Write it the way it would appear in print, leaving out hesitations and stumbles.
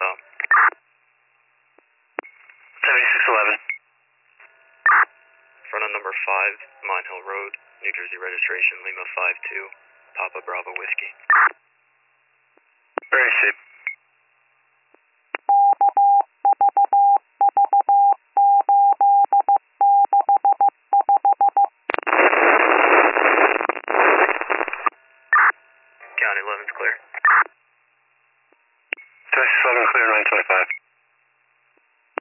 stop. 7611. Front of number 5, Mine Hill Road, New Jersey registration, Lima 52, Papa Bravo Whiskey. Very safe. County 11's clear. 7611 clear, 925.